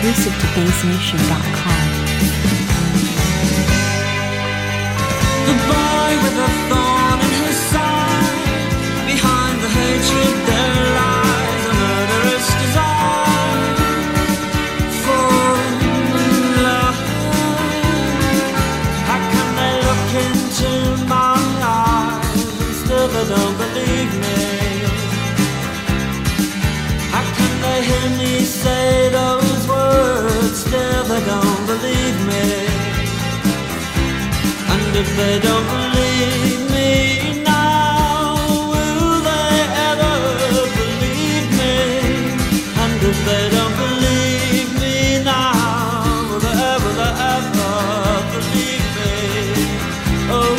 exclusive to BassNation.com. The boy with a thorn in his side, behind the hatred there lies a murderous desire for love. How can they look into my eyes and still they don't believe me? How can they hear me say those words, still they don't believe me? And if they don't believe me now, will they ever believe me? And if they don't believe me now, will they ever believe me? Oh,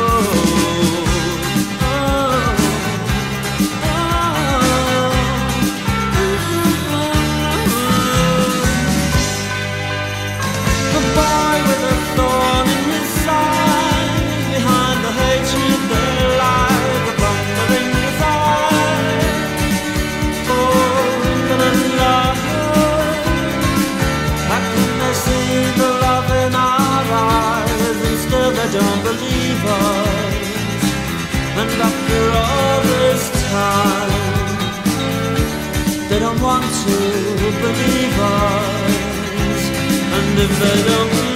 the boy with a thorn in his side, behind the hatred there lies a thundering desire for love. How can they see the love in our eyes and still they don't believe us? And after all this time, they don't want to believe us. And if they don't